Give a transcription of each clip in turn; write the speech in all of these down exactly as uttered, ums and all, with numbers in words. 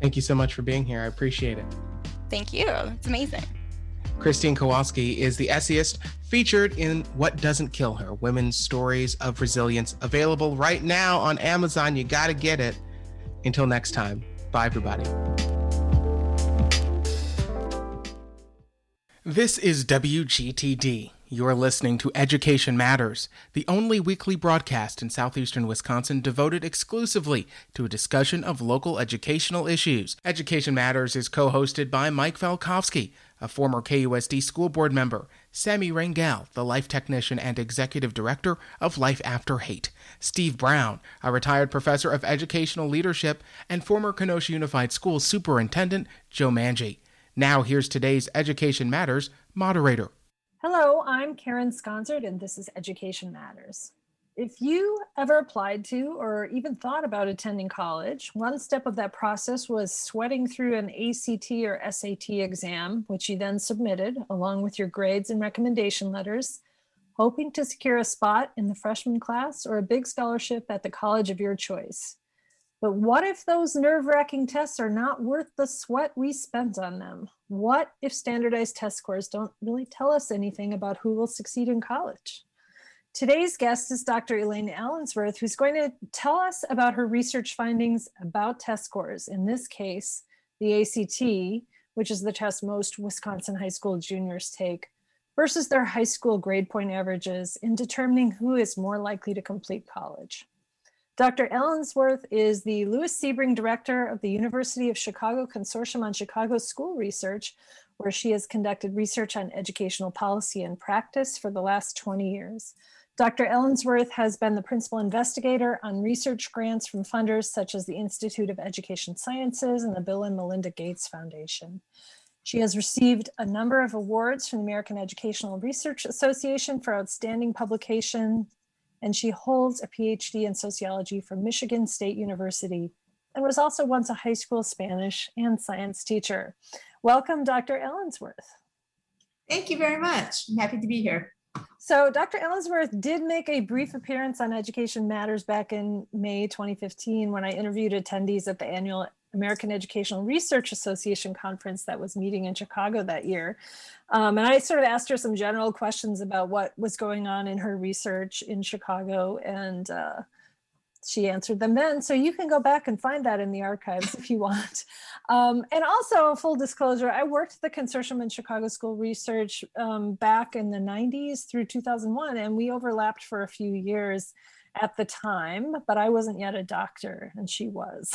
Thank you so much for being here. I appreciate it. Thank you. It's amazing. Christine Kowalski is the essayist featured in What Doesn't Kill Her, Women's Stories of Resilience, available right now on Amazon. You got to get it. Until next time, bye, everybody. This is W G T D. You're listening to Education Matters, the only weekly broadcast in southeastern Wisconsin devoted exclusively to a discussion of local educational issues. Education Matters is co-hosted by Mike Valkovsky, a former K U S D school board member, Sammy Rangel, the life technician and executive director of Life After Hate, Steve Brown, a retired professor of educational leadership, and former Kenosha Unified School superintendent Joe Manji. Now here's today's Education Matters moderator. Hello, I'm Karen Sconzert, and this is Education Matters. If you ever applied to or even thought about attending college, one step of that process was sweating through an A C T or S A T exam, which you then submitted along with your grades and recommendation letters, hoping to secure a spot in the freshman class or a big scholarship at the college of your choice. But what if those nerve-wracking tests are not worth the sweat we spent on them? What if standardized test scores don't really tell us anything about who will succeed in college? Today's guest is Doctor Elaine Allensworth, who's going to tell us about her research findings about test scores, in this case, the A C T, which is the test most Wisconsin high school juniors take, versus their high school grade point averages in determining who is more likely to complete college. Doctor Allensworth is the Lewis Sebring Director of the University of Chicago Consortium on Chicago School Research, where she has conducted research on educational policy and practice for the last twenty years. Doctor Allensworth has been the principal investigator on research grants from funders such as the Institute of Education Sciences and the Bill and Melinda Gates Foundation. She has received a number of awards from the American Educational Research Association for outstanding publication, and she holds a P H D in sociology from Michigan State University and was also once a high school Spanish and science teacher. Welcome, Doctor Allensworth. Thank you very much. I'm happy to be here. So Doctor Allensworth did make a brief appearance on Education Matters back in May twenty fifteen when I interviewed attendees at the annual American Educational Research Association conference that was meeting in Chicago that year. Um, and I sort of asked her some general questions about what was going on in her research in Chicago, and uh, she answered them then. So you can go back and find that in the archives if you want. Um, and also, full disclosure, I worked at the Consortium in Chicago School Research um, back in the nineties through two thousand one, and we overlapped for a few years at the time, but I wasn't yet a doctor and she was.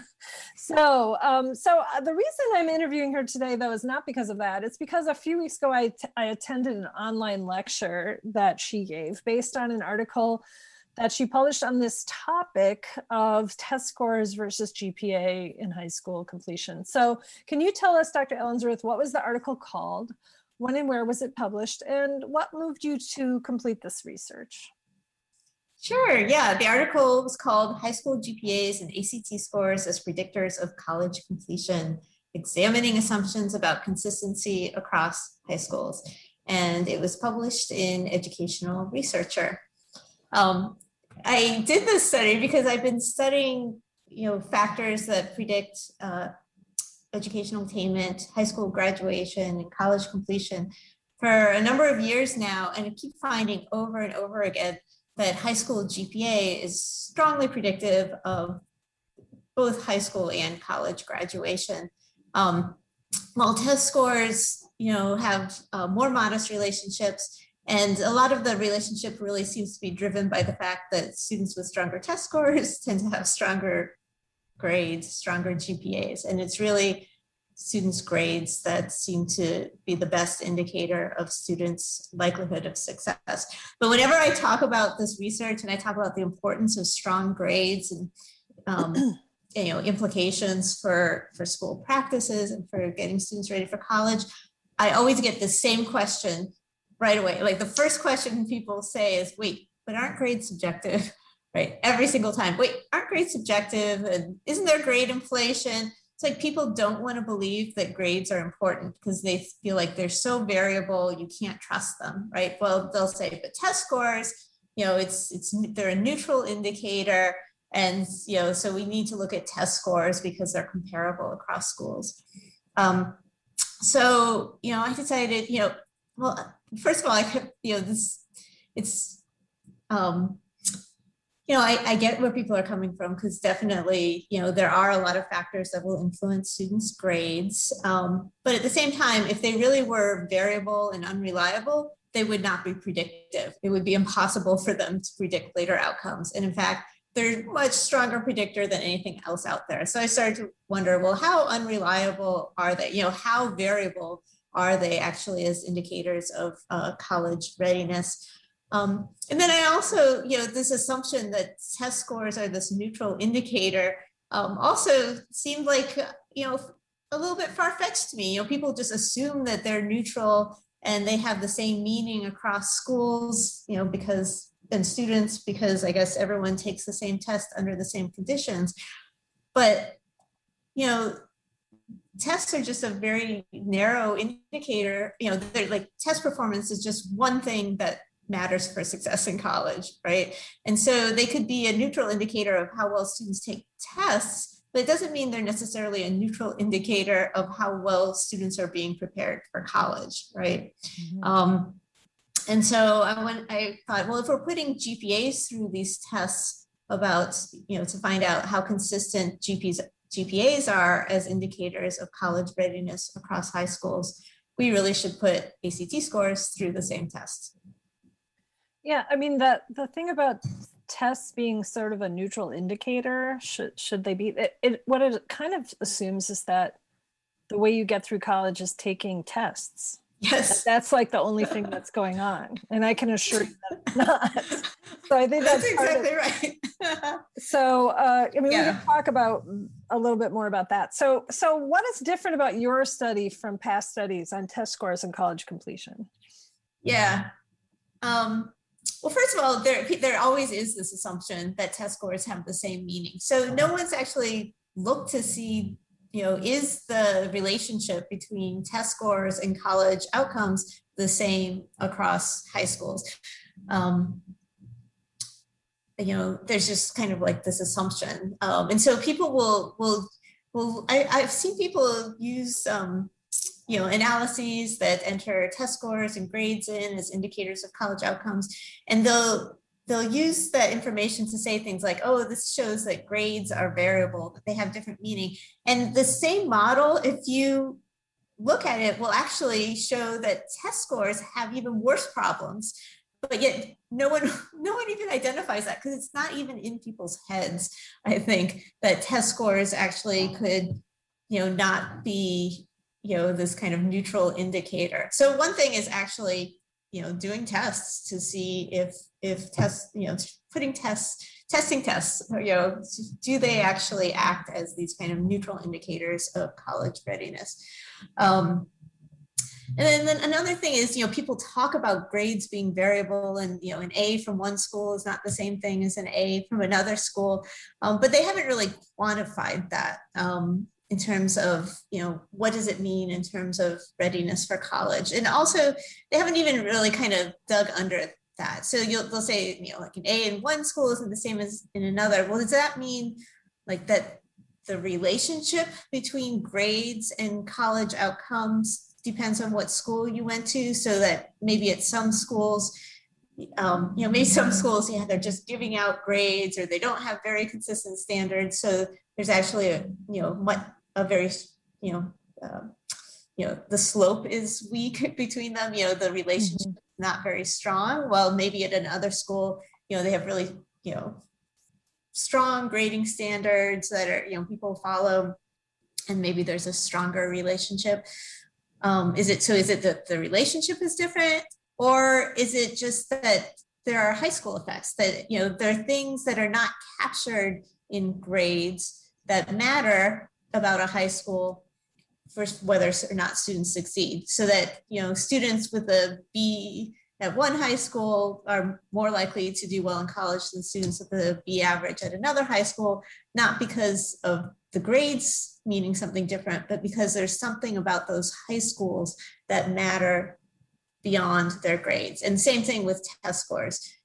so um, so the reason I'm interviewing her today, though, is not because of that. It's because a few weeks ago, I, t- I attended an online lecture that she gave based on an article that she published on this topic of test scores versus G P A in high school completion. So can you tell us, Doctor Allensworth, what was the article called, when and where was it published, and what moved you to complete this research? Sure, yeah. The article was called High School G P As and A C T Scores as Predictors of College Completion, Examining Assumptions About Consistency Across High Schools. And it was published in Educational Researcher. Um, I did this study because I've been studying, you know, factors that predict uh, educational attainment, high school graduation, and college completion for a number of years now, and I keep finding over and over again that high school G P A is strongly predictive of both high school and college graduation. Um, while test scores, you know, have uh, more modest relationships, and a lot of the relationship really seems to be driven by the fact that students with stronger test scores tend to have stronger grades, stronger G P As, and it's really students' grades that seem to be the best indicator of students' likelihood of success. But whenever I talk about this research and I talk about the importance of strong grades and um, you know, implications for, for school practices and for getting students ready for college, I always get the same question right away. Like the first question people say is, wait, but aren't grades subjective? Right? Every single time, wait, aren't grades subjective? And isn't there grade inflation? It's like people don't want to believe that grades are important because they feel like they're so variable, you can't trust them, right? Well, they'll say, but test scores, you know, it's it's they're a neutral indicator. And, you know, so we need to look at test scores because they're comparable across schools. Um, so, you know, I decided, you know, well, first of all, I kept, you know, this, it's, um, you know, I, I get where people are coming from, because definitely, you know, there are a lot of factors that will influence students' grades. Um, but at the same time, if they really were variable and unreliable, they would not be predictive. It would be impossible for them to predict later outcomes. And in fact, they're a much stronger predictor than anything else out there. So I started to wonder, well, how unreliable are they? You know, how variable are they actually as indicators of uh, college readiness? Um, and then I also, you know, this assumption that test scores are this neutral indicator um, also seemed like, you know, a little bit far-fetched to me. You know, people just assume that they're neutral and they have the same meaning across schools, you know, because, and students, because I guess everyone takes the same test under the same conditions. But, you know, tests are just a very narrow indicator. You know, they're like, test performance is just one thing that matters for success in college, right? And so they could be a neutral indicator of how well students take tests, but it doesn't mean they're necessarily a neutral indicator of how well students are being prepared for college, right? Mm-hmm. Um, and so I went, I thought, well, if we're putting G P As through these tests about, you know, to find out how consistent G Ps, G P As are as indicators of college readiness across high schools, we really should put A C T scores through the same test. Yeah, I mean, the, the thing about tests being sort of a neutral indicator, should should they be, it, it, what it kind of assumes is that the way you get through college is taking tests. Yes. That, that's like the only thing that's going on. And I can assure you that it's not. So I think that's, that's exactly right. So, uh, I mean, yeah. we can talk about a little bit more about that. So, so what is different about your study from past studies on test scores and college completion? Yeah. Um, Well, first of all, there, there always is this assumption that test scores have the same meaning. So no one's actually looked to see, you know, is the relationship between test scores and college outcomes the same across high schools? Um, you know, there's just kind of like this assumption. Um, and so people will, will, will I, I've seen people use, um, you know, analyses that enter test scores and grades in as indicators of college outcomes. And they'll, they'll use that information to say things like, oh, this shows that grades are variable, that they have different meaning. And the same model, if you look at it, will actually show that test scores have even worse problems. But yet no one, no one even identifies that, because it's not even in people's heads, I think, that test scores actually could, you know, not be, you know, this kind of neutral indicator. So one thing is actually, you know, doing tests to see if, if tests, you know, putting tests, testing tests, you know, do they actually act as these kind of neutral indicators of college readiness? Um, and then, then another thing is, you know, people talk about grades being variable, and, you know, an A from one school is not the same thing as an A from another school, um, but they haven't really quantified that. Um, in terms of, you know, what does it mean in terms of readiness for college? And also, they haven't even really kind of dug under that. So you'll, they'll say, you know, like an A in one school isn't the same as in another. Well, does that mean like that the relationship between grades and college outcomes depends on what school you went to? So that maybe at some schools, um, you know, maybe some schools, yeah, they're just giving out grades, or they don't have very consistent standards. So there's actually a, you know, much, a very, you know, um, you know, the slope is weak between them, you know, the relationship mm-hmm. is not very strong. Well, maybe at another school, you know, they have really, you know, strong grading standards that are, you know, people follow, and maybe there's a stronger relationship. Um, is it, so is it that the relationship is different, or is it just that there are high school effects, that, you know, there are things that are not captured in grades that matter about a high school for whether or not students succeed, so that, you know, students with a B at one high school are more likely to do well in college than students with a B average at another high school, not because of the grades meaning something different, but because there's something about those high schools that matter beyond their grades. And same thing with test scores.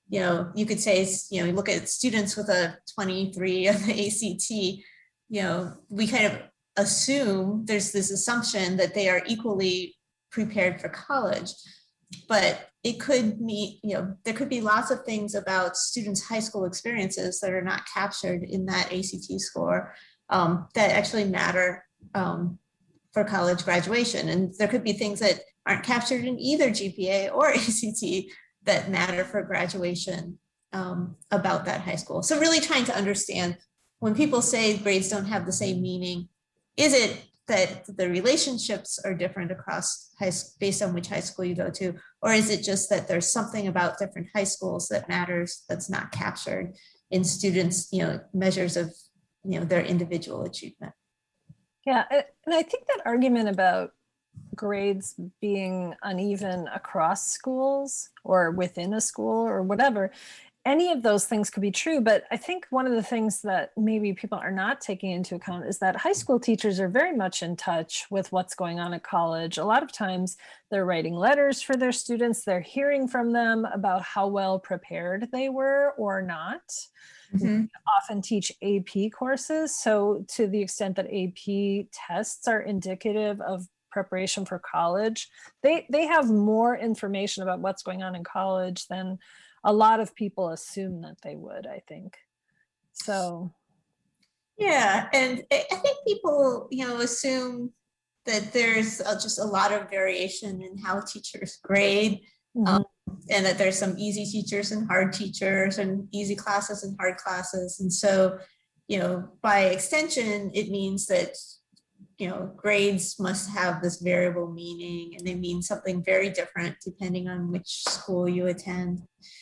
you know, you could say, you know, you look at students with a twenty-three on the A C T, you know, we kind of assume there's this assumption that they are equally prepared for college, but it could mean, you know, there could be lots of things about students' high school experiences that are not captured in that A C T score um, that actually matter um, for college graduation. And there could be things that aren't captured in either G P A or A C T that matter for graduation um, about that high school. So really trying to understand when people say grades don't have the same meaning, is it that the relationships are different across high school based on which high school you go to, or is it just that there's something about different high schools that matters that's not captured in students, you know, measures of, you know, their individual achievement? Yeah, and I think that argument about grades being uneven across schools or within a school or whatever, any of those things could be true. But I think one of the things that maybe people are not taking into account is that high school teachers are very much in touch with what's going on at college. A lot of times they're writing letters for their students. They're hearing from them about how well prepared they were or not. Mm-hmm. We often teach A P courses. So to the extent that A P tests are indicative of preparation for college, they, they have more information about what's going on in college than a lot of people assume that they would, I think. So. Yeah, and I think people, you know, assume that there's just a lot of variation in how teachers grade, mm-hmm. um, and that there's some easy teachers and hard teachers and easy classes and hard classes. And so, you know, by extension, it means that, you know, grades must have this variable meaning, and they mean something very different depending on which school you attend.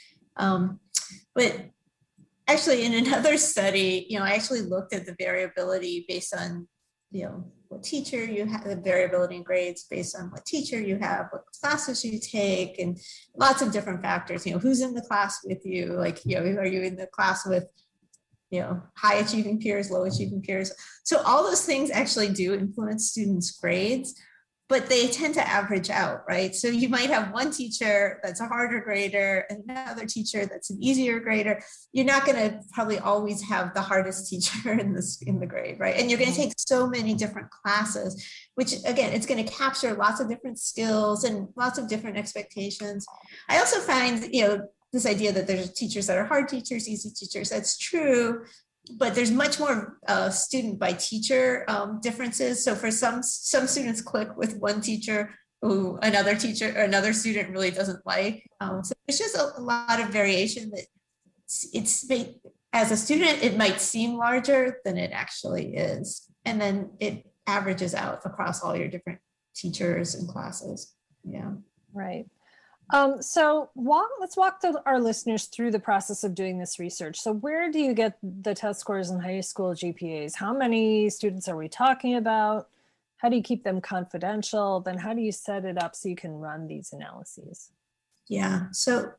Um, but actually in another study, you know, I actually looked at the variability based on, you know, what teacher you have, the variability in grades based on what teacher you have, what classes you take, and lots of different factors, you know, who's in the class with you, like, you know, are you in the class with, you know, high achieving peers, low achieving peers. So all those things actually do influence students' grades, but they tend to average out, right? So you might have one teacher that's a harder grader and another teacher that's an easier grader. You're not gonna probably always have the hardest teacher in this in the grade, right? And you're gonna take so many different classes, which again, it's gonna capture lots of different skills and lots of different expectations. I also find, you know, this idea that there's teachers that are hard teachers, easy teachers, that's true. But there's much more uh, student by teacher um, differences. So for some, some students click with one teacher who another teacher or another student really doesn't like. Um, so there's just a, a lot of variation that it's, it's, as a student, it might seem larger than it actually is. And then it averages out across all your different teachers and classes. Yeah. Right. Um, so walk, let's walk the, our listeners through the process of doing this research. So where do you get the test scores in high school G P As? How many students are we talking about? How do you keep them confidential? Then how do you set it up so you can run these analyses? Yeah, so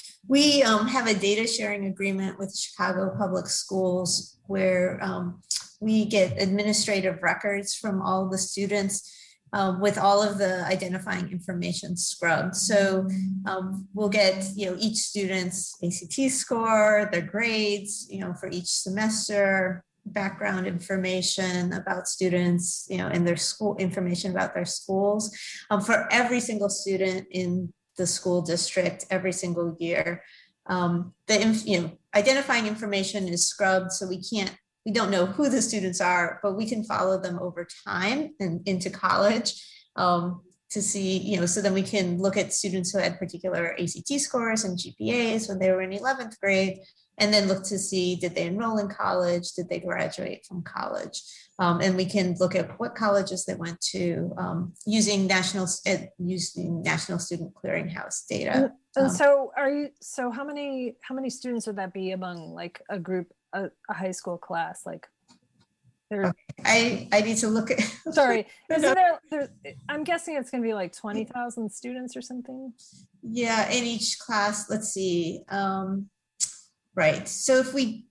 we um, have a data sharing agreement with Chicago Public Schools where um, we get administrative records from all the students Um, with all of the identifying information scrubbed. So um, we'll get, you know, each student's A C T score, their grades, you know, for each semester, background information about students, you know, and their school information about their schools um, for every single student in the school district every single year. Um, the, you know, identifying information is scrubbed, so we can't We don't know who the students are, but we can follow them over time and into college um, to see, you know, so then we can look at students who had particular A C T scores and G P As when they were in eleventh grade, and then look to see, did they enroll in college? Did they graduate from college? Um, and we can look at what colleges they went to um, using national uh, using National Student Clearinghouse data. And, and um, so are you, so how many, how many students would that be among like a group, a, a high school class? Like there, okay. I, I need to look at, sorry, isn't there, there, I'm guessing it's gonna be like twenty thousand students or something? Yeah, in each class, let's see. Um, right, so if we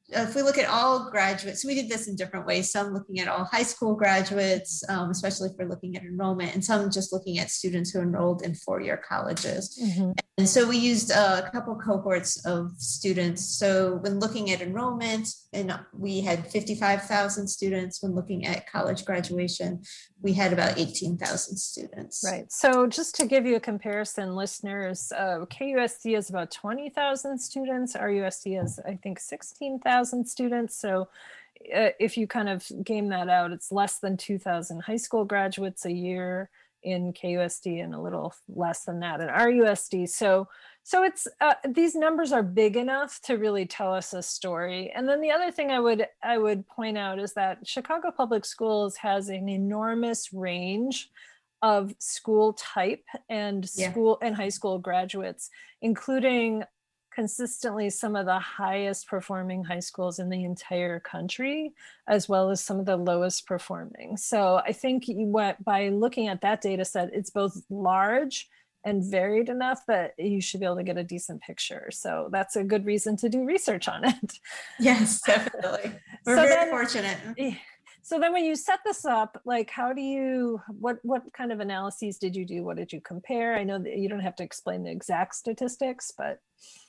if we look at all graduates, we did this in different ways, some looking at all high school graduates, um, especially if we're looking at enrollment, and some just looking at students who enrolled in four-year colleges. Mm-hmm. And so we used a couple cohorts of students. So when looking at enrollment, and we had fifty-five thousand students. When looking at college graduation, we had about eighteen thousand students. Right. So just to give you a comparison, listeners, uh, K U S D has about twenty thousand students. R U S D has, I think, sixteen thousand students. So uh, if you kind of game that out, it's less than two thousand high school graduates a year in K U S D and a little less than that in R U S D. So So it's uh, these numbers are big enough to really tell us a story. And then the other thing I would I would point out is that Chicago Public Schools has an enormous range of school type and school yeah. and high school graduates, including consistently some of the highest performing high schools in the entire country, as well as some of the lowest performing. So I think you went, by looking at that data set, it's both large and varied enough that you should be able to get a decent picture. So that's a good reason to do research on it. Yes, definitely. We're so very then, fortunate. So then when you set this up, like how do you, what, what kind of analyses did you do? What did you compare? I know that you don't have to explain the exact statistics, but.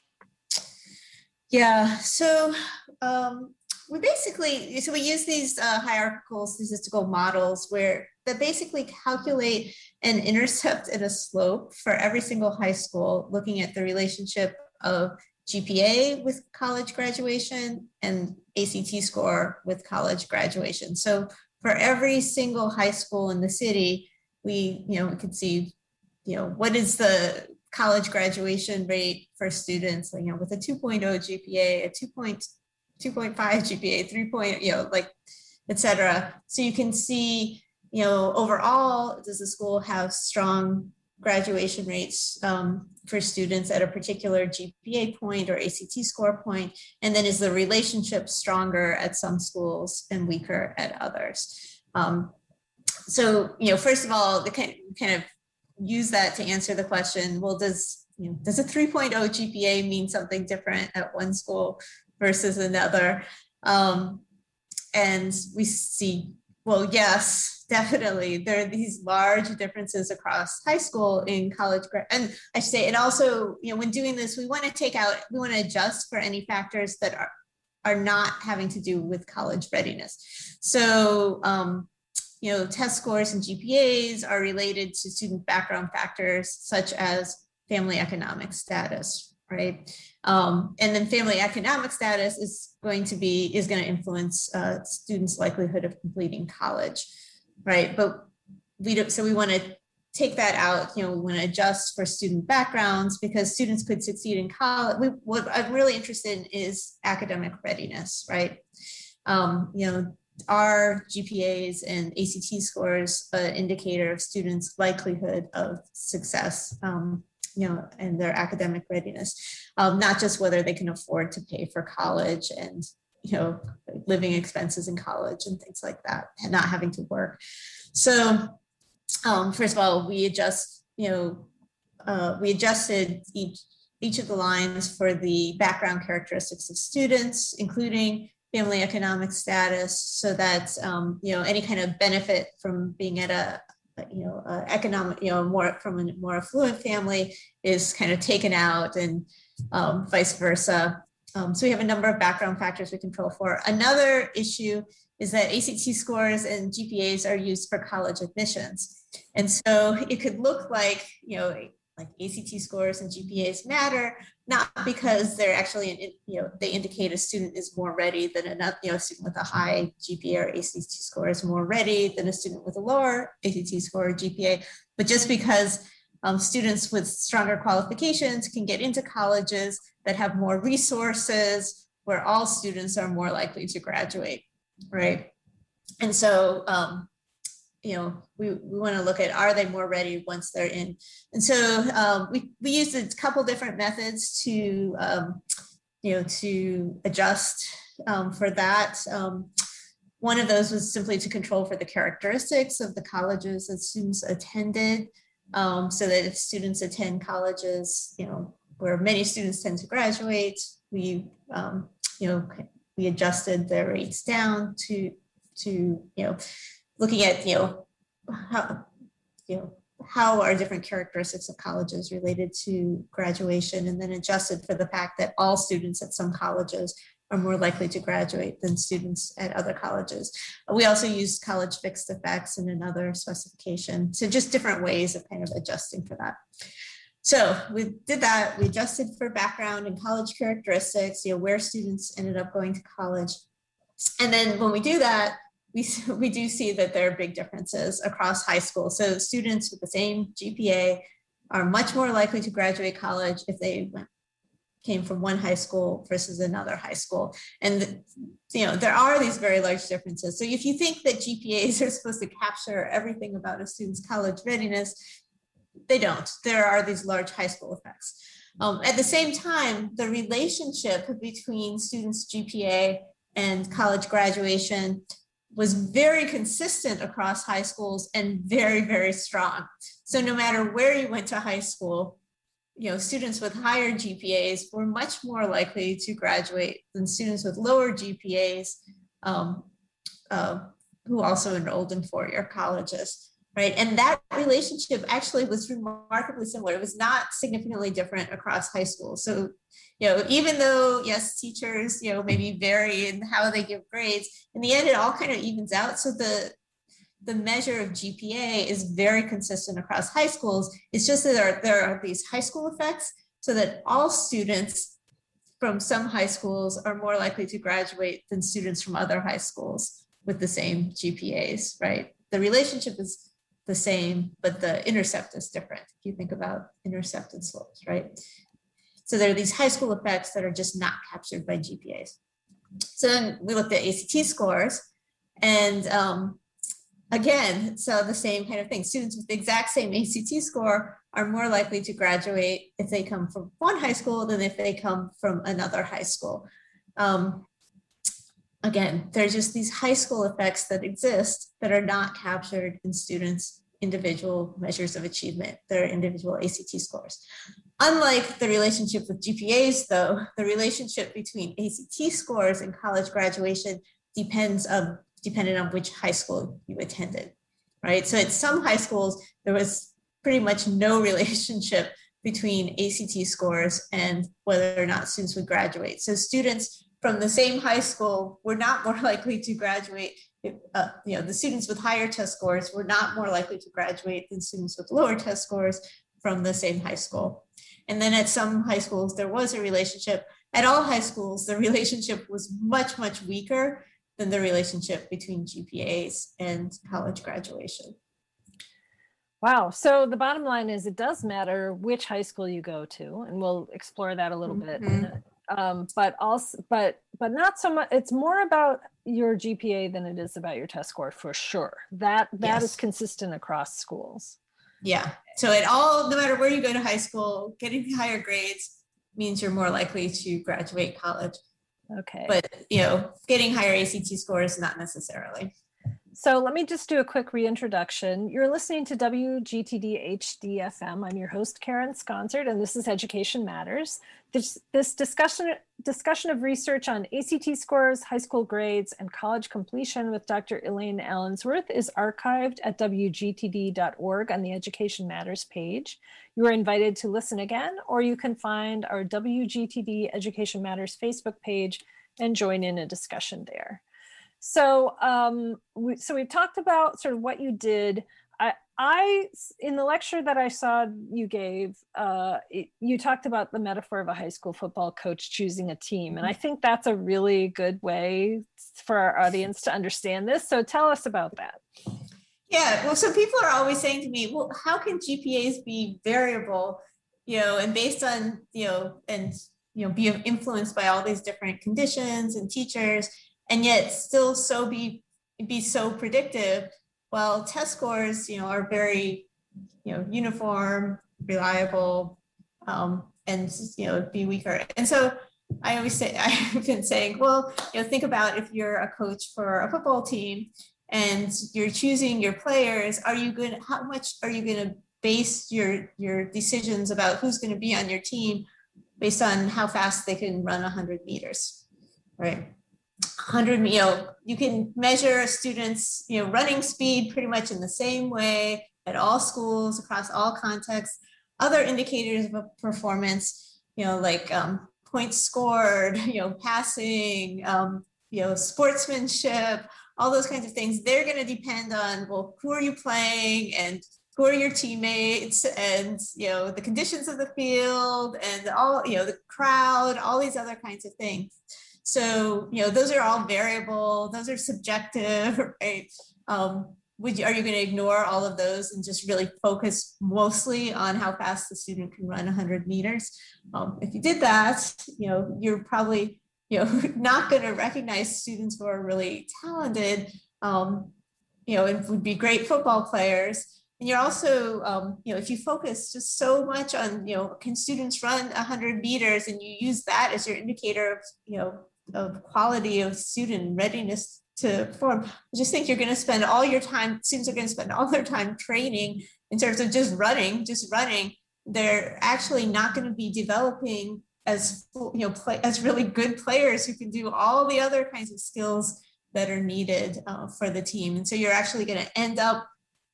Yeah, so um, we basically, so we use these uh, hierarchical statistical models where that basically calculate an intercept and a slope for every single high school, looking at the relationship of G P A with college graduation and A C T score with college graduation. So for every single high school in the city, we, you know, we could see, you know, what is the college graduation rate for students, you know, with a two point oh G P A, a two point five G P A, three point, you know, like, et cetera. So you can see, you know, overall, does the school have strong graduation rates um, for students at a particular G P A point or A C T score point? And then is the relationship stronger at some schools and weaker at others? Um, so, you know, first of all, the kind kind of use that to answer the question, well, does, you know, does a three point oh G P A mean something different at one school versus another? Um, and we see, well, yes, definitely. There are these large differences across high school in college. And I say, and also, you know, when doing this, we want to take out, we want to adjust for any factors that are, are not having to do with college readiness. So, um, you know, test scores and G P As are related to student background factors such as family economic status, right? Um, and then family economic status is going to be, is going to influence uh, students' likelihood of completing college, right? But we don't, so we want to take that out, you know, we want to adjust for student backgrounds because students could succeed in college. We, what I'm really interested in is academic readiness, right? Um, you know, are G P As and A C T scores an indicator of students' likelihood of success, um, you know, and their academic readiness, um, not just whether they can afford to pay for college and, you know, living expenses in college and things like that, and not having to work. So, um, first of all, we adjust, you know, uh, we adjusted each each of the lines for the background characteristics of students, including family economic status, so that um, you know, any kind of benefit from being at a, you know, uh, economic, you know, more from a more affluent family is kind of taken out, and um, vice versa. Um, so we have a number of background factors we control for. Another issue is that A C T scores and G P As are used for college admissions, and so it could look like, you know, like A C T scores and G P As matter, not because they're actually, you know, they indicate a student is more ready than another, you know, a student with a high G P A or A C T score is more ready than a student with a lower A C T score or G P A, but just because um, students with stronger qualifications can get into colleges that have more resources, where all students are more likely to graduate, right? And so, um, you know, we, we want to look at, are they more ready once they're in? And so um, we, we used a couple different methods to, um, you know, to adjust um, for that. Um, one of those was simply to control for the characteristics of the colleges that students attended, um, so that if students attend colleges, you know, where many students tend to graduate, we, um, you know, we adjusted the rates down to, to, you know, looking at, you know, how, you know, how are different characteristics of colleges related to graduation, and then adjusted for the fact that all students at some colleges are more likely to graduate than students at other colleges. We also used college fixed effects and another specification. So just different ways of kind of adjusting for that. So we did that, we adjusted for background and college characteristics, you know, where students ended up going to college. And then when we do that, we, we do see that there are big differences across high school. So students with the same G P A are much more likely to graduate college if they went came from one high school versus another high school. And, you know, there are these very large differences. So if you think that G P As are supposed to capture everything about a student's college readiness, they don't. There are these large high school effects. Um, at the same time, the relationship between students' G P A and college graduation was very consistent across high schools and very, very strong. So no matter where you went to high school, you know, students with higher G P As were much more likely to graduate than students with lower G P As um, uh, who also enrolled in four-year colleges, right? And that relationship actually was remarkably similar. It was not significantly different across high schools. So, you know, even though, yes, teachers, you know, maybe vary in how they give grades, in the end, it all kind of evens out. So the the measure of G P A is very consistent across high schools. It's just that there are, there are these high school effects, so that all students from some high schools are more likely to graduate than students from other high schools with the same G P As, right? The relationship is the same, but the intercept is different. If you think about intercepted slopes, right? So there are these high school effects that are just not captured by G P As. So then we looked at A C T scores, and um, again, so the same kind of thing. Students with the exact same A C T score are more likely to graduate if they come from one high school than if they come from another high school. Um, again, there's just these high school effects that exist that are not captured in students' individual measures of achievement, their individual A C T scores. Unlike the relationship with G P As, though, the relationship between A C T scores and college graduation depends on depended on which high school you attended, right? So at some high schools, there was pretty much no relationship between A C T scores and whether or not students would graduate. So students from the same high school were not more likely to graduate. Uh, you know, the students with higher test scores were not more likely to graduate than students with lower test scores from the same high school. And then at some high schools, there was a relationship. At all high schools, the relationship was much, much weaker than the relationship between G P As and college graduation. Wow. So the bottom line is it does matter which high school you go to, and we'll explore that a little mm-hmm. bit. Um, but also, but but not so much. It's more about your G P A than it is about your test score, for sure. That that yes. is consistent across schools. Yeah. So at all, no matter where you go to high school, getting higher grades means you're more likely to graduate college. Okay. But, you know, getting higher A C T scores, not necessarily. So let me just do a quick reintroduction. You're listening to W G T D H D F M. I'm your host, Karen Sconsard, and this is Education Matters. This, this discussion, discussion of research on A C T scores, high school grades, and college completion with Doctor Elaine Allensworth is archived at W G T D dot org on the Education Matters page. You are invited to listen again, or you can find our W G T D Education Matters Facebook page and join in a discussion there. So, um, we, so we've talked about sort of what you did. I, I in the lecture that I saw you gave, uh, it, you talked about the metaphor of a high school football coach choosing a team. And I think that's a really good way for our audience to understand this. So tell us about that. Yeah, well, so people are always saying to me, well, how can G P As be variable, you know, and based on, you know, and, you know, be influenced by all these different conditions and teachers, and yet still so be be so predictive? Well, test scores, you know, are very, you know, uniform, reliable, um, and, you know, be weaker. And so I always say, I've been saying, well, you know, think about if you're a coach for a football team and you're choosing your players, are you going to, how much are you going to base your, your decisions about who's going to be on your team based on how fast they can run one hundred meters, right? one hundred, you know, you can measure students, you know, running speed pretty much in the same way at all schools across all contexts. Other indicators of performance, you know, like um, points scored, you know, passing, um, you know, sportsmanship, all those kinds of things. They're going to depend on, well, who are you playing and who are your teammates and, you know, the conditions of the field and all, you know, the crowd, all these other kinds of things. So, you know, those are all variable, those are subjective, right? Um, would you, are you going to ignore all of those and just really focus mostly on how fast the student can run one hundred meters? Um, if you did that, you know, you're probably, you know, not going to recognize students who are really talented, um, you know, and would be great football players. And you're also, um, you know, if you focus just so much on, you know, can students run one hundred meters and you use that as your indicator of, you know, of quality of student readiness to perform, I just think you're going to spend all your time, students are going to spend all their time training in terms of just running, just running. They're actually not going to be developing as, you know, play, as really good players who can do all the other kinds of skills that are needed uh, for the team. And so you're actually going to end up,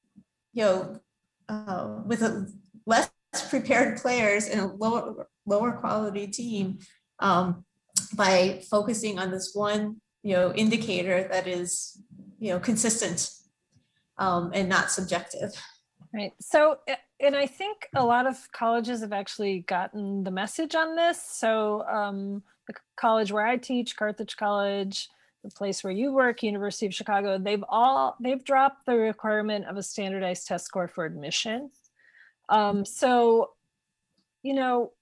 you know, uh, with a less prepared players and a lower, lower quality team um, by focusing on this one, you know, indicator that is, you know, consistent um, and not subjective. Right. So, and I think a lot of colleges have actually gotten the message on this. So um, the college where I teach, Carthage College, the place where you work, University of Chicago, they've all, they've dropped the requirement of a standardized test score for admission. Um, so, you know,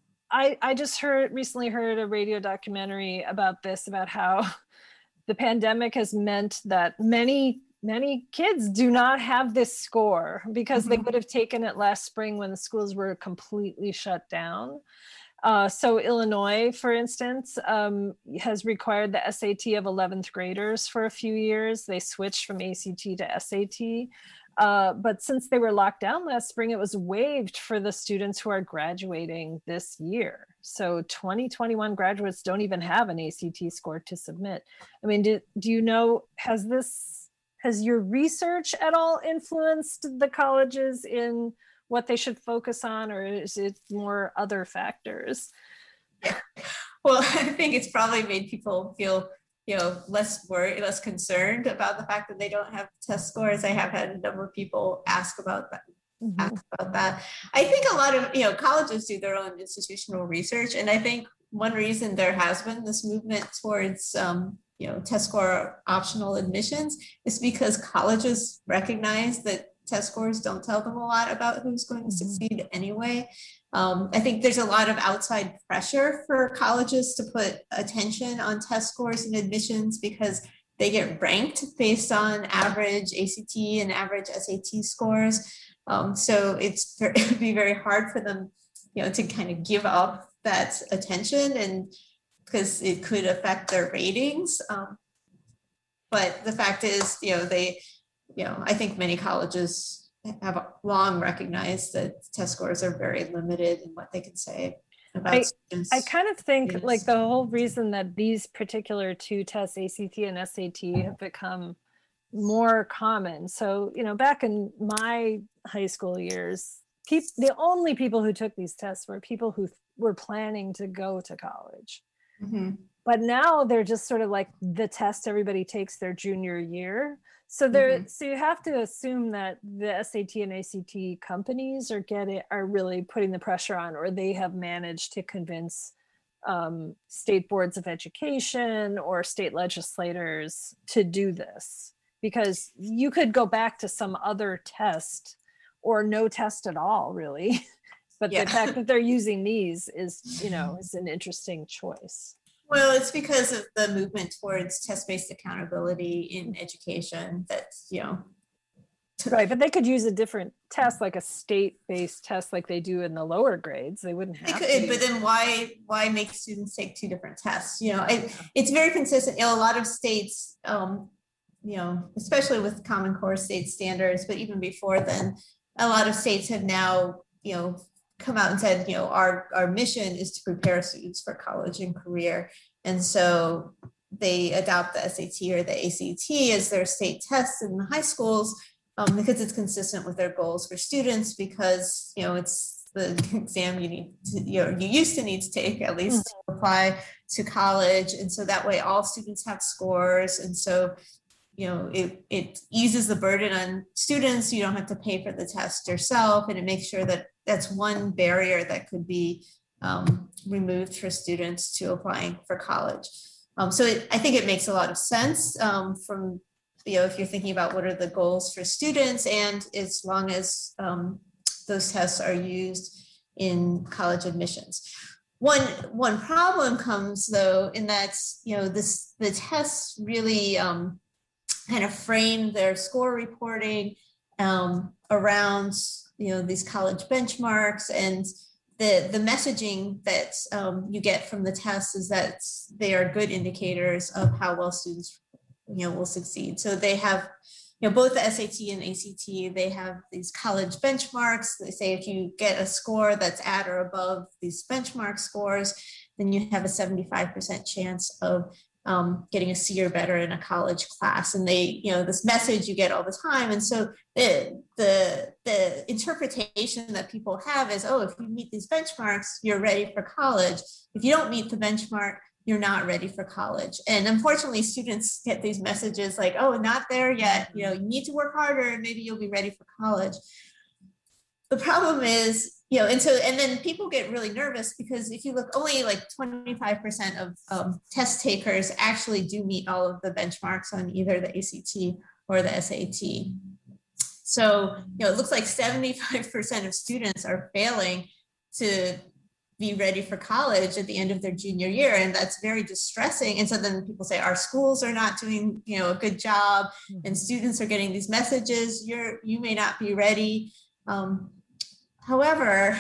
I, I just heard, recently heard a radio documentary about this, about how the pandemic has meant that many, many kids do not have this score because mm-hmm. they would have taken it last spring when the schools were completely shut down. Uh, so Illinois, for instance, um, has required the S A T of eleventh graders for a few years. They switched from A C T to S A T. Uh, but since they were locked down last spring, it was waived for the students who are graduating this year. So twenty twenty-one graduates don't even have an A C T score to submit. I mean, do, do you know, has this, has your research at all influenced the colleges in what they should focus on, or is it more other factors? Yeah. Well, I think it's probably made people feel, you know, less worried, less concerned about the fact that they don't have test scores. I have had a number of people ask about that. Mm-hmm. Ask about that. I think a lot of, you know, colleges do their own institutional research. And I think one reason there has been this movement towards, um, you know, test score optional admissions is because colleges recognize that test scores don't tell them a lot about who's going to succeed anyway. Um, I think there's a lot of outside pressure for colleges to put attention on test scores and admissions because they get ranked based on average A C T and average S A T scores. Um, so it's very, it would be very hard for them, you know, to kind of give up that attention, and because it could affect their ratings. Um, but the fact is, you know, they, you know, I think many colleges have long recognized that test scores are very limited in what they can say about I, students. I kind of think yes. like the whole reason that these particular two tests, A C T and S A T, have become more common. So, you know, back in my high school years, pe- the only people who took these tests were people who th- were planning to go to college. Mm-hmm. But now they're just sort of like the test everybody takes their junior year. So there, mm-hmm. so you have to assume that the S A T and A C T companies are getting, are really putting the pressure on, or they have managed to convince um, state boards of education or state legislators to do this, because you could go back to some other test or no test at all, really. But yeah. the fact that they're using these is, you know, is an interesting choice. Well, it's because of the movement towards test-based accountability in education that's, you know. Right, but they could use a different test, like a state-based test like they do in the lower grades. They wouldn't have they could, to. But then why why make students take two different tests? You know, it, it's very consistent. You know, a lot of states, um, you know, especially with Common Core state standards, but even before then, a lot of states have now, you know, come out and said, you know, our, our mission is to prepare students for college and career. And so, they adopt the S A T or the A C T as their state tests in the high schools, um, because it's consistent with their goals for students, because, you know, it's the exam you need to, you know, you used to need to take at least to apply to college. And so that way all students have scores. And so, you know, it, it eases the burden on students. You don't have to pay for the test yourself. And it makes sure that that's one barrier that could be um, removed for students to applying for college. Um, so it, I think it makes a lot of sense um, from, you know, if you're thinking about what are the goals for students, and as long as um, those tests are used in college admissions. One, one problem comes though, in that, you know, this, the tests really um, kind of frame their score reporting um, around, you know, these college benchmarks, and the, the messaging that um, you get from the tests is that they are good indicators of how well students, you know, will succeed. So they have, you know, both the S A T and A C T, they have these college benchmarks. They say if you get a score that's at or above these benchmark scores, then you have a seventy-five percent chance of um, getting a C or better in a college class. And they, you know, this message you get all the time. And so the, the, the interpretation that people have is, oh, if you meet these benchmarks, you're ready for college. If you don't meet the benchmark, you're not ready for college. And unfortunately, students get these messages like, oh, not there yet. You know, you need to work harder and maybe you'll be ready for college. The problem is, you know, and so, and then people get really nervous because if you look, only like twenty-five percent of um, test takers actually do meet all of the benchmarks on either the A C T or the S A T. So, you know, it looks like seventy-five percent of students are failing to be ready for college at the end of their junior year. And that's very distressing. And so then people say our schools are not doing, you know, a good job, and students are getting these messages, you're, you may not be ready. Um, however,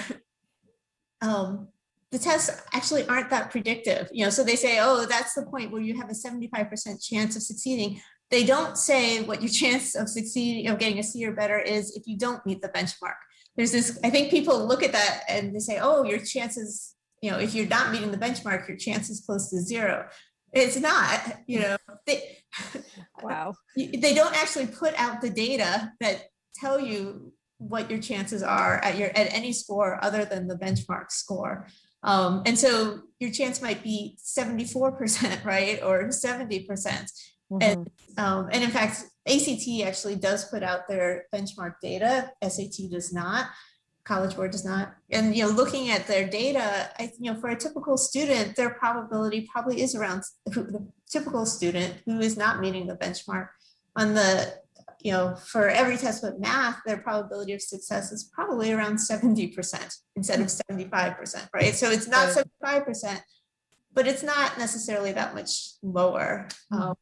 um, the tests actually aren't that predictive, you know, so they say, oh, that's the point where you have a seventy-five percent chance of succeeding. They don't say what your chance of succeeding, of getting a C or better is if you don't meet the benchmark. There's this, I think people look at that and they say, oh, your chances, you know, if you're not meeting the benchmark, your chance is close to zero. It's not, you know, they, wow. They don't actually put out the data that tell you what your chances are at your, at any score other than the benchmark score. Um, and so your chance might be seventy-four percent, right? Or seventy percent. Mm-hmm. And, um, and in fact, A C T actually does put out their benchmark data. S A T does not. College Board does not. And, you know, looking at their data, I, you know, for a typical student, their probability probably is around the typical student who is not meeting the benchmark. On the, you know, for every test but math, their probability of success is probably around seventy percent instead of seventy-five percent, right? So it's not seventy-five percent, but it's not necessarily that much lower. Um,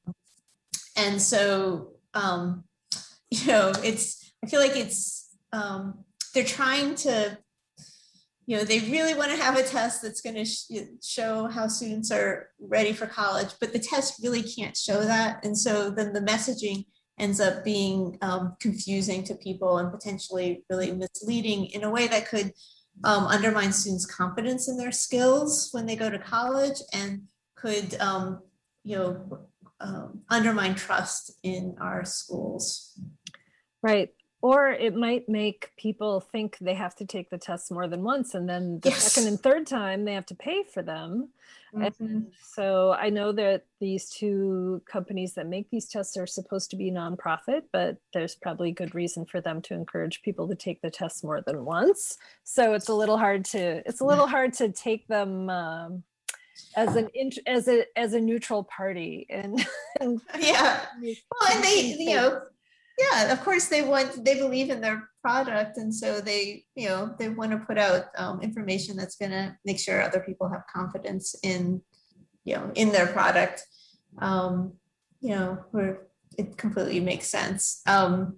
and so, um, you know, it's, I feel like it's, um, they're trying to, you know, they really want to have a test that's going to sh- show how students are ready for college, but the test really can't show that. And so then the messaging ends up being um, confusing to people and potentially really misleading in a way that could um, undermine students' confidence in their skills when they go to college, and could, um, you know, um, undermine trust in our schools. Right. Or it might make people think they have to take the tests more than once, and then the yes. second and third time they have to pay for them. Mm-hmm. And so I know that these two companies that make these tests are supposed to be nonprofit, but there's probably good reason for them to encourage people to take the tests more than once. So it's a little hard to it's a little hard to take them um, as an as a as a neutral party. And, and yeah, well, and they you know. Yeah, of course they want, they believe in their product. And so they, you know, they want to put out um, information that's going to make sure other people have confidence in, you know, in their product. Um, you know, where it completely makes sense. Um,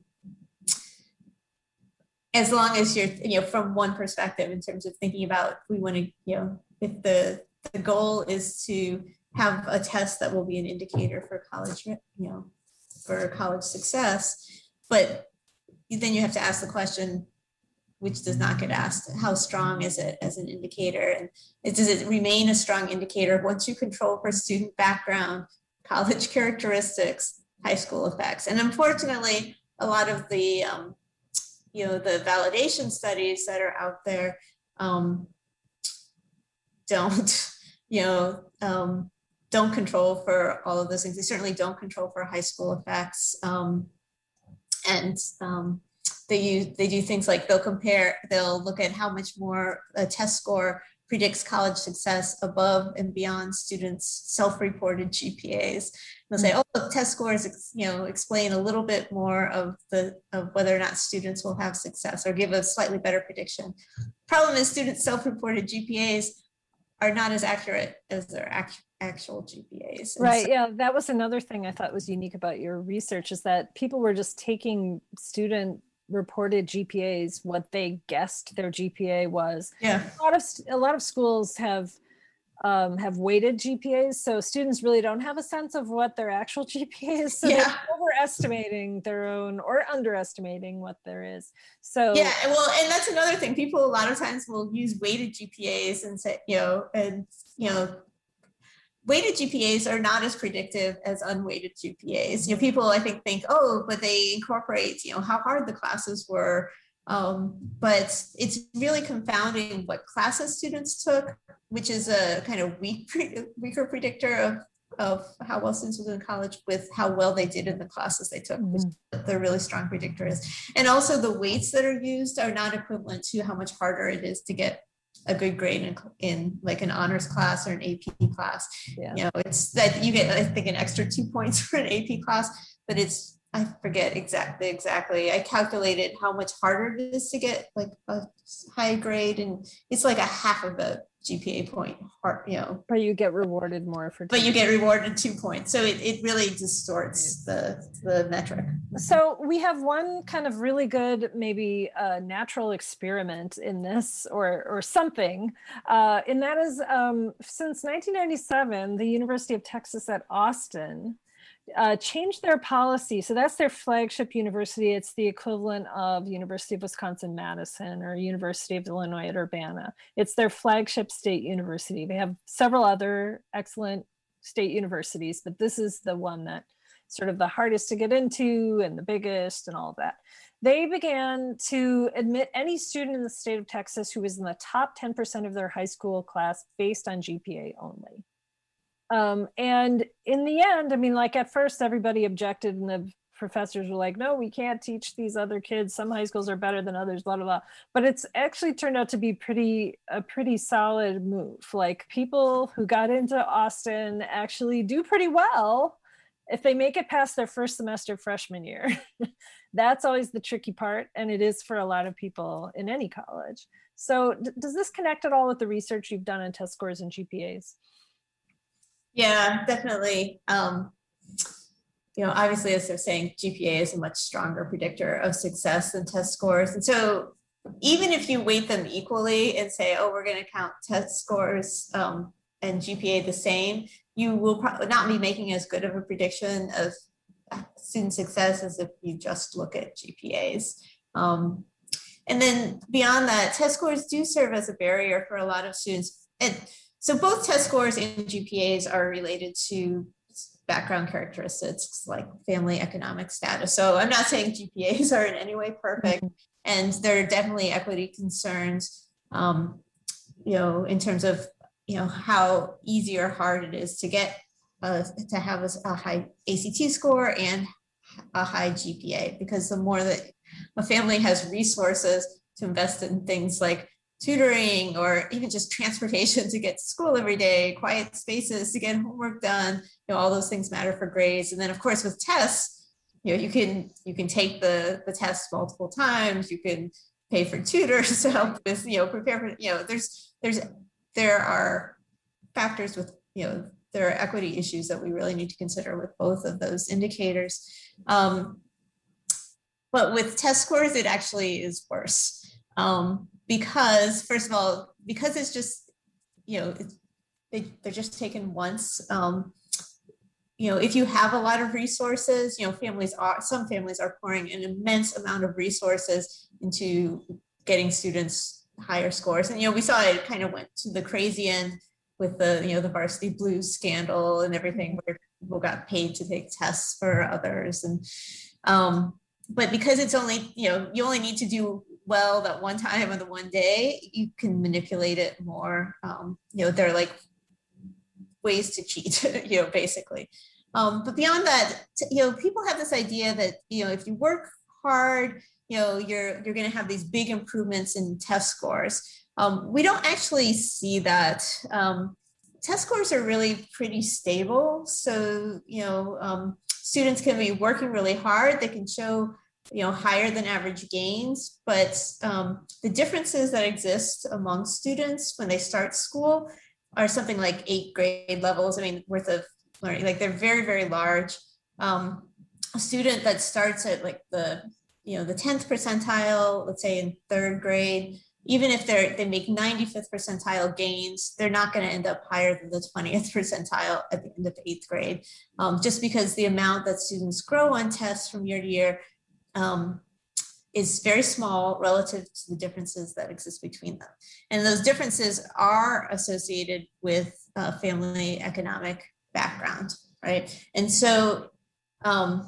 as long as you're, you know, from one perspective in terms of thinking about, we want to, you know, if the, the goal is to have a test that will be an indicator for college, you know, for college success, but then you have to ask the question, which does not get asked, how strong is it as an indicator? And it, does it remain a strong indicator once you control for student background, college characteristics, high school effects. And unfortunately, a lot of the, um, you know, the validation studies that are out there um, don't, you know, um, don't control for all of those things. They certainly don't control for high school effects. Um, and um, they use, they do things like they'll compare, they'll look at how much more a test score predicts college success above and beyond students' self-reported G P As. They'll say, oh, the test scores, you know, explain a little bit more of the of whether or not students will have success or give a slightly better prediction. Problem is, students' self-reported G P As are not as accurate as their act, actual G P As. And right. so, yeah, that was another thing I thought was unique about your research, is that people were just taking student reported G P As, what they guessed their G P A was. yeah. A lot of a lot of schools have um, have weighted G P As, so students really don't have a sense of what their actual G P A is. So Yeah. they're overestimating their own or underestimating what there is. So Yeah, well, and that's another thing. People a lot of times will use weighted G P As and say, you know, and you know, weighted G P As are not as predictive as unweighted G P As. You know, people I think think, oh, but they incorporate, you know, how hard the classes were. Um, but it's really confounding what classes students took, which is a kind of weak, weaker predictor of, of how well students will do in college, with how well they did in the classes they took, which Mhm. the really strong predictor is. And also the weights that are used are not equivalent to how much harder it is to get a good grade in, in like an honors class or an A P class. Yeah. You know, it's that you get, I think, an extra two points for an A P class, but it's, I forget exactly, exactly. I calculated how much harder it is to get like a high grade, and it's like a half of a G P A point, hard, you know. but you get rewarded more for But you get rewarded two points. So it, it really distorts the, the metric. So we have one kind of really good, maybe uh, natural experiment in this, or or something, uh, and that is um, since nineteen ninety-seven, the University of Texas at Austin uh, changed their policy. So that's their flagship university. It's the equivalent of University of Wisconsin-Madison or University of Illinois at Urbana. It's their flagship state university. They have several other excellent state universities, but this is the one that sort of the hardest to get into and the biggest and all of that. They began to admit any student in the state of Texas who was in the top ten percent of their high school class based on G P A only. Um, and in the end, I mean, like at first everybody objected and the professors were like, no, we can't teach these other kids. Some high schools are better than others, blah, blah, blah. But it's actually turned out to be pretty a pretty solid move. Like people who got into Austin actually do pretty well if they make it past their first semester freshman year. That's always the tricky part, and it is for a lot of people in any college. So d- does this connect at all with the research you've done on test scores and G P As? Yeah, definitely. Um, you know, obviously, as they're saying, G P A is a much stronger predictor of success than test scores. And so even if you weight them equally and say, oh, we're going to count test scores um, and G P A the same, you will probably not be making as good of a prediction of student success as if you just look at G P As. Um, and then beyond that, test scores do serve as a barrier for a lot of students. And so both test scores and G P As are related to background characteristics like family economic status. So I'm not saying G P As are in any way perfect, and there are definitely equity concerns, um, you know, in terms of, you know, how easy or hard it is to get uh, to have a, a high A C T score and a high G P A, because the more that a family has resources to invest in things like tutoring or even just transportation to get to school every day, quiet spaces to get homework done, you know, all those things matter for grades. And then of course with tests, you know, you can you can take the the test multiple times, you can pay for tutors to help with, you know, prepare for, you know, there's there's there are factors with, you know, there are equity issues that we really need to consider with both of those indicators. Um, but with test scores, it actually is worse. Um, because first of all, because it's just, you know, it's, they, they're just taken once. Um, you know, if you have a lot of resources, you know, families are, some families are pouring an immense amount of resources into getting students higher scores. And, you know, we saw it kind of went to the crazy end with the, you know, the Varsity Blues scandal and everything, where, people got paid to take tests for others. And um, but because it's only, you know, you only need to do well that one time on the one day, you can manipulate it more. Um, you know, there are like ways to cheat, you know, basically. Um, but beyond that, you know, people have this idea that, you know, if you work hard, you know, you're you're going to have these big improvements in test scores. Um, we don't actually see that. Um, test scores are really pretty stable. So, you know, um, students can be working really hard. They can show, you know, higher than average gains, but um, the differences that exist among students when they start school are something like eight grade levels, I mean, worth of learning. Like they're very, very large. Um, a student that starts at like the, you know, the tenth percentile, let's say in third grade, even if they're, they make ninety-fifth percentile gains, they're not going to end up higher than the twentieth percentile at the end of eighth grade, um, just because the amount that students grow on tests from year to year um, is very small relative to the differences that exist between them. And those differences are associated with uh, family economic background, right? And so, um,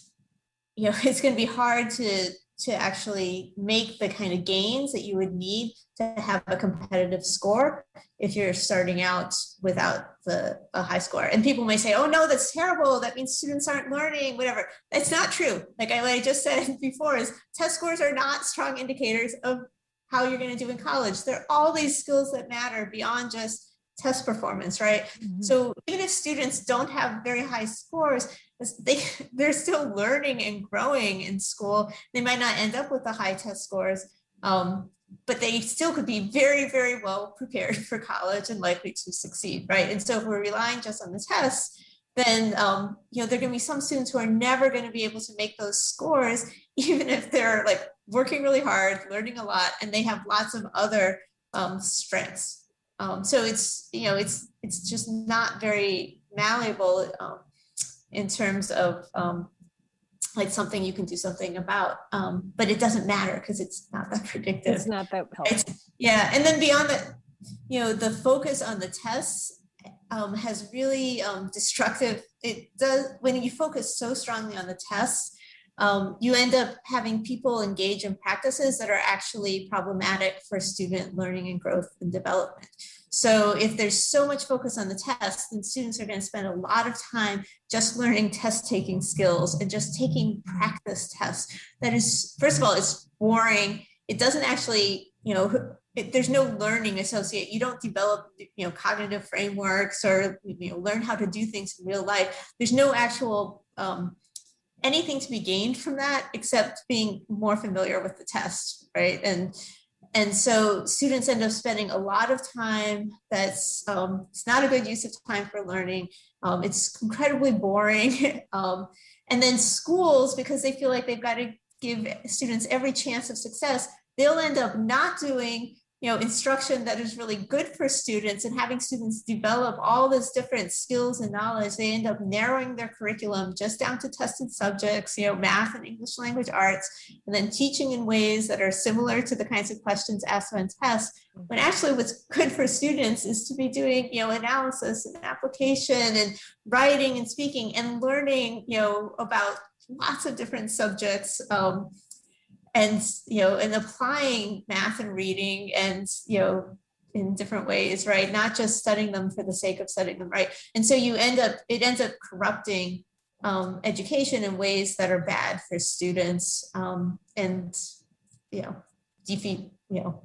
you know, it's going to be hard to, to actually make the kind of gains that you would need to have a competitive score if you're starting out without the a high score. And people may say, oh no, that's terrible. That means students aren't learning, whatever. That's not true. Like I, like I just said before, is test scores are not strong indicators of how you're going to do in college. There are all these skills that matter beyond just test performance, right? Mm-hmm. So even if students don't have very high scores, they, they're still learning and growing in school. They might not end up with the high test scores, um, but they still could be very, very well prepared for college and likely to succeed, right? And so if we're relying just on the tests, then um, you know, there are going to be some students who are never going to be able to make those scores, even if they're like working really hard, learning a lot, and they have lots of other um, strengths. Um, so it's, you know, it's it's just not very malleable um, in terms of um, like something you can do something about, um, but it doesn't matter because it's not that predictive. It's not that helpful. It's, yeah, and then beyond that, you know, the focus on the tests um, has really um, destructive. It does when you focus so strongly on the tests. Um, you end up having people engage in practices that are actually problematic for student learning and growth and development. So if there's so much focus on the tests, then students are going to spend a lot of time just learning test taking skills and just taking practice tests. That is, first of all, it's boring. It doesn't actually, you know, it, there's no learning associated. You don't develop, you know, cognitive frameworks or, you know, learn how to do things in real life. There's no actual um, anything to be gained from that except being more familiar with the test, right? And and so students end up spending a lot of time that's um, it's not a good use of time for learning. Um, it's incredibly boring. um, and then schools, because they feel like they've got to give students every chance of success, they'll end up not doing, you know, instruction that is really good for students and having students develop all these different skills and knowledge. They end up narrowing their curriculum just down to tested subjects, you know, math and English language arts, and then teaching in ways that are similar to the kinds of questions asked on tests. When actually what's good for students is to be doing, you know, analysis and application and writing and speaking and learning, you know, about lots of different subjects. Um, And, you know, and applying math and reading and, you know, in different ways, right? Not just studying them for the sake of studying them, right? And so you end up, it ends up corrupting um, education in ways that are bad for students um, and, you know, defeat, you know,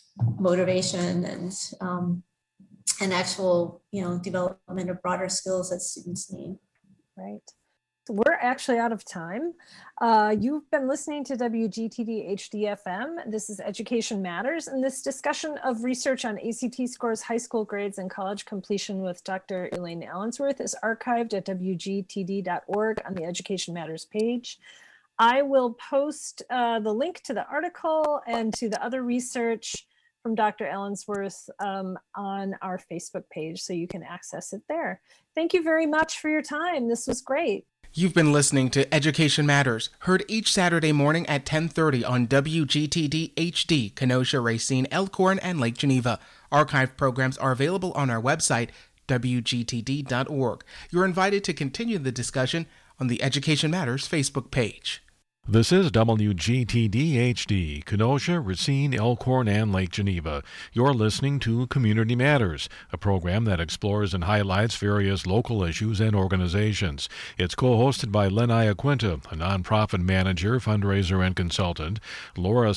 motivation and, um, and actual, you know, development of broader skills that students need. Right. We're actually out of time. Uh, you've been listening to W G T D H D F M. This is Education Matters, and this discussion of research on A C T scores, high school grades, and college completion with Doctor Elaine Allensworth is archived at W G T D dot org on the Education Matters page. I will post uh, the link to the article and to the other research from Doctor Allensworth um, on our Facebook page, so you can access it there. Thank you very much for your time. This was great. You've been listening to Education Matters, heard each Saturday morning at ten thirty on W G T D H D, Kenosha, Racine, Elkhorn, and Lake Geneva. Archive programs are available on our website, w g t d dot org. You're invited to continue the discussion on the Education Matters Facebook page. This is W G T D H D, Kenosha, Racine, Elkhorn, and Lake Geneva. You're listening to Community Matters, a program that explores and highlights various local issues and organizations. It's co-hosted by Len Iaquinta, a nonprofit manager, fundraiser, and consultant, Laura